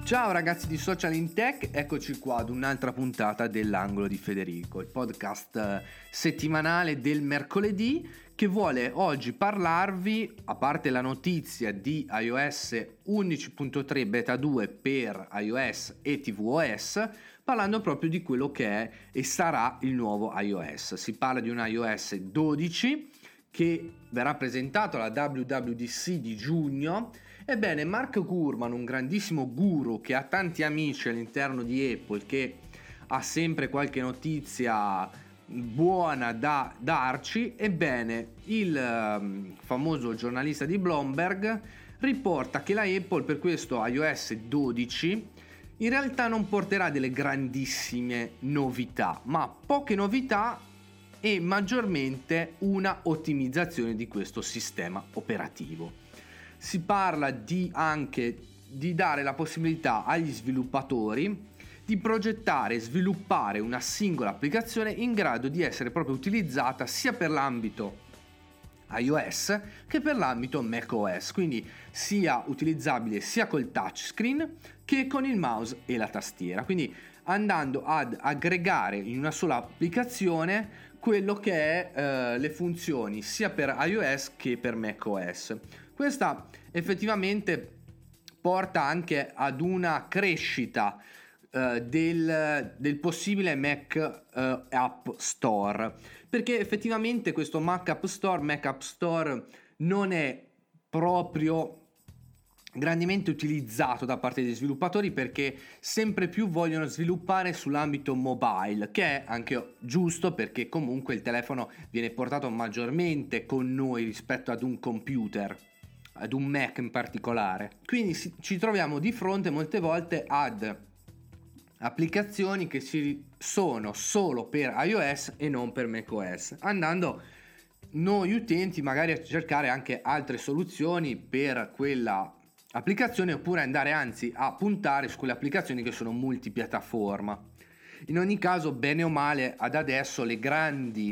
Ciao ragazzi di Social in Tech, eccoci qua ad un'altra puntata dell'Angolo di Federico, il podcast settimanale del mercoledì che vuole oggi parlarvi, a parte la notizia di iOS 11.3 Beta 2 per iOS e tvOS, parlando proprio di quello che è e sarà il nuovo iOS. Si parla di un iOS 12 che verrà presentato alla WWDC di giugno. Ebbene, Mark Gurman, un grandissimo guru che ha tanti amici all'interno di Apple, che ha sempre qualche notizia buona da darci, ebbene il famoso giornalista di Bloomberg riporta che la Apple per questo iOS 12 in realtà non porterà delle grandissime novità, ma poche novità e maggiormente una ottimizzazione di questo sistema operativo. Si parla anche di dare la possibilità agli sviluppatori di progettare e sviluppare una singola applicazione in grado di essere proprio utilizzata sia per l'ambito iOS che per l'ambito macOS, quindi sia utilizzabile sia col touchscreen che con il mouse e la tastiera, quindi andando ad aggregare in una sola applicazione quello che è le funzioni sia per iOS che per macOS. Questa effettivamente porta anche ad una crescita del possibile Mac App Store, perché effettivamente questo Mac App Store non è proprio grandemente utilizzato da parte degli sviluppatori, perché sempre più vogliono sviluppare sull'ambito mobile, che è anche giusto perché comunque il telefono viene portato maggiormente con noi rispetto ad un computer, ad un Mac in particolare. Quindi ci troviamo di fronte molte volte ad applicazioni che sono solo per iOS e non per macOS, andando noi utenti magari a cercare anche altre soluzioni per quella applicazione, oppure andare anzi a puntare su quelle applicazioni che sono multipiattaforma. In ogni caso, bene o male, ad adesso le grandi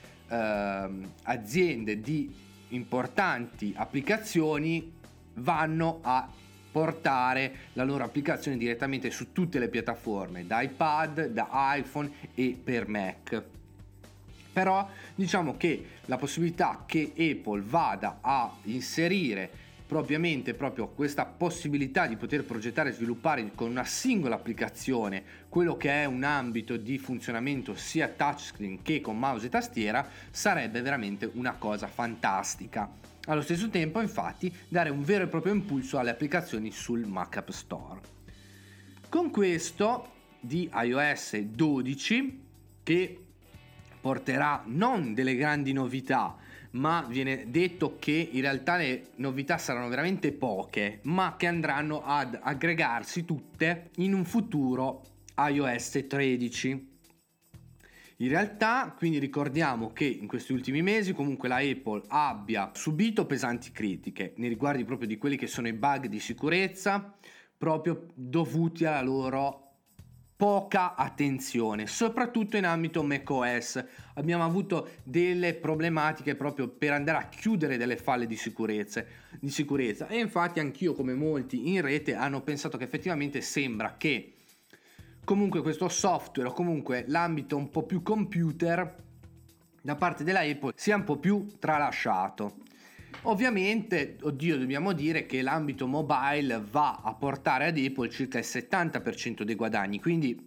aziende di importanti applicazioni vanno a portare la loro applicazione direttamente su tutte le piattaforme, da iPad, da iPhone e per Mac. Però diciamo che la possibilità che Apple vada a inserire proprio questa possibilità di poter progettare e sviluppare con una singola applicazione quello che è un ambito di funzionamento sia touchscreen che con mouse e tastiera sarebbe veramente una cosa fantastica. Allo stesso tempo, infatti, dare un vero e proprio impulso alle applicazioni sul Mac App Store. Con questo di iOS 12, che porterà non delle grandi novità, ma viene detto che in realtà le novità saranno veramente poche, ma che andranno ad aggregarsi tutte in un futuro iOS 13. In realtà, quindi ricordiamo che in questi ultimi mesi comunque la Apple abbia subito pesanti critiche nei riguardi proprio di quelli che sono i bug di sicurezza, proprio dovuti alla loro poca attenzione, soprattutto in ambito macOS. Abbiamo avuto delle problematiche proprio per andare a chiudere delle falle di sicurezza, e infatti anch'io, come molti in rete, hanno pensato che effettivamente sembra che comunque questo software, o comunque l'ambito un po' più computer da parte della Apple, sia un po' più tralasciato. Ovviamente, dobbiamo dire che l'ambito mobile va a portare ad Apple circa il 70% dei guadagni, quindi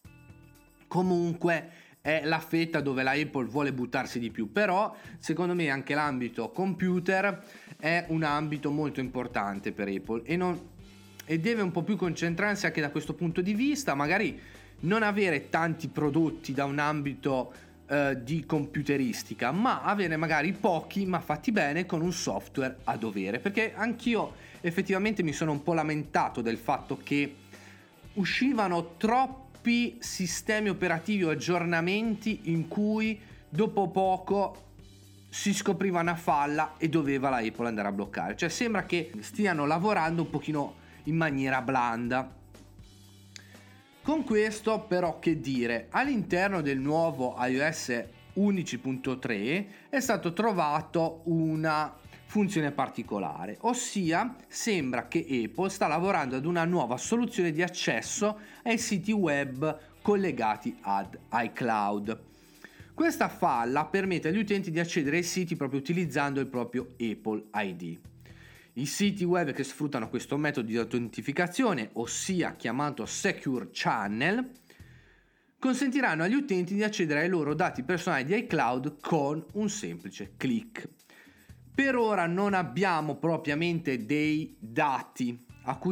comunque è la fetta dove la Apple vuole buttarsi di più. Però secondo me anche l'ambito computer è un ambito molto importante per Apple e deve un po' più concentrarsi anche da questo punto di vista, magari non avere tanti prodotti da un ambito di computeristica, ma avere magari pochi ma fatti bene con un software a dovere, perché anch'io effettivamente mi sono un po' lamentato del fatto che uscivano troppi sistemi operativi o aggiornamenti in cui dopo poco si scopriva una falla e doveva la Apple andare a bloccare. Cioè sembra che stiano lavorando un pochino in maniera blanda. Con questo però, che dire, all'interno del nuovo iOS 11.3 è stato trovato una funzione particolare, ossia sembra che Apple sta lavorando ad una nuova soluzione di accesso ai siti web collegati ad iCloud. Questa falla permette agli utenti di accedere ai siti proprio utilizzando il proprio Apple ID. I siti web che sfruttano questo metodo di autentificazione, ossia chiamato Secure Channel, consentiranno agli utenti di accedere ai loro dati personali di iCloud con un semplice click. Per ora non abbiamo propriamente dei dati a cui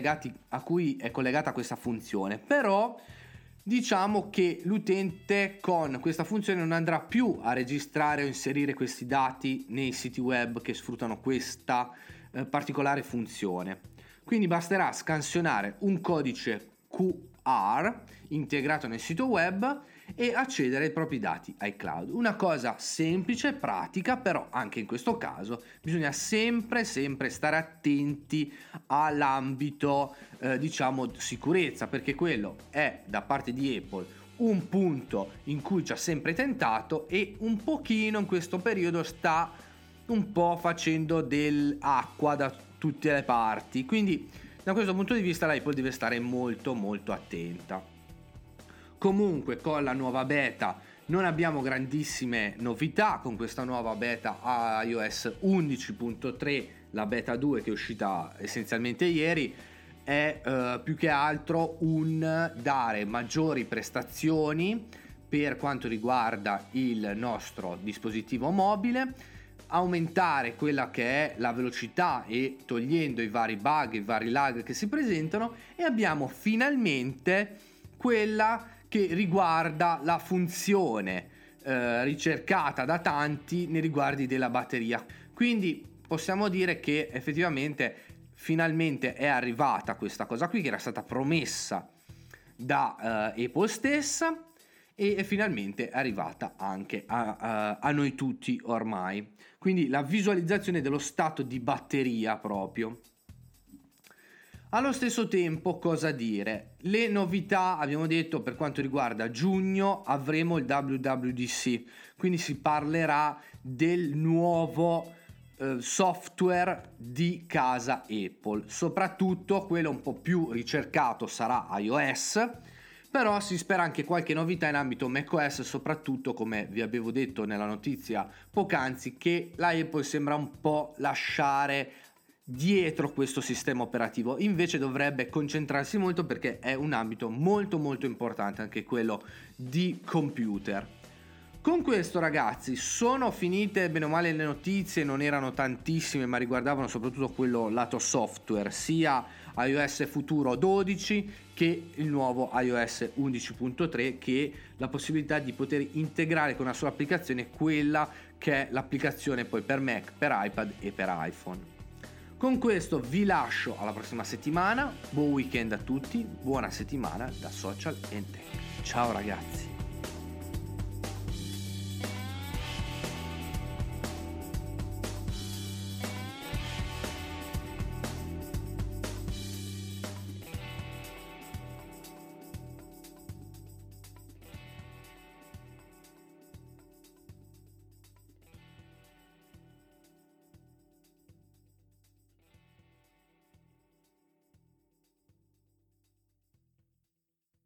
è collegata questa funzione, però diciamo che l'utente con questa funzione non andrà più a registrare o inserire questi dati nei siti web che sfruttano questa particolare funzione. Quindi basterà scansionare un codice QR integrato nel sito web e accedere ai propri dati iCloud. Una cosa semplice, pratica, però anche in questo caso bisogna sempre stare attenti all'ambito sicurezza, perché quello è da parte di Apple un punto in cui ci ha sempre tentato e un pochino in questo periodo sta un po' facendo dell'acqua da tutte le parti, quindi da questo punto di vista l'Apple deve stare molto attenta. Comunque con la nuova beta non abbiamo grandissime novità. Con questa nuova beta iOS 11.3, la beta 2 che è uscita essenzialmente ieri, è più che altro un dare maggiori prestazioni per quanto riguarda il nostro dispositivo mobile, aumentare quella che è la velocità e togliendo i vari bug, i vari lag che si presentano, e abbiamo finalmente quella che riguarda la funzione ricercata da tanti nei riguardi della batteria. Quindi possiamo dire che effettivamente finalmente è arrivata questa cosa qui, che era stata promessa da Apple stessa, e è finalmente arrivata anche a noi tutti ormai. Quindi la visualizzazione dello stato di batteria proprio. Allo stesso tempo, cosa dire? Le novità, abbiamo detto, per quanto riguarda giugno avremo il WWDC, quindi si parlerà del nuovo software di casa Apple, soprattutto quello un po' più ricercato sarà iOS, però si spera anche qualche novità in ambito macOS, soprattutto come vi avevo detto nella notizia poc'anzi, che la Apple sembra un po' lasciare dietro questo sistema operativo, invece dovrebbe concentrarsi molto perché è un ambito molto importante anche quello di computer. Con questo, ragazzi, sono finite bene o male le notizie, non erano tantissime ma riguardavano soprattutto quello lato software, sia iOS futuro 12 che il nuovo iOS 11.3, che la possibilità di poter integrare con una sola applicazione quella che è l'applicazione poi per Mac, per iPad e per iPhone. Con questo vi lascio alla prossima settimana, buon weekend a tutti, buona settimana da Social and Tech. Ciao ragazzi!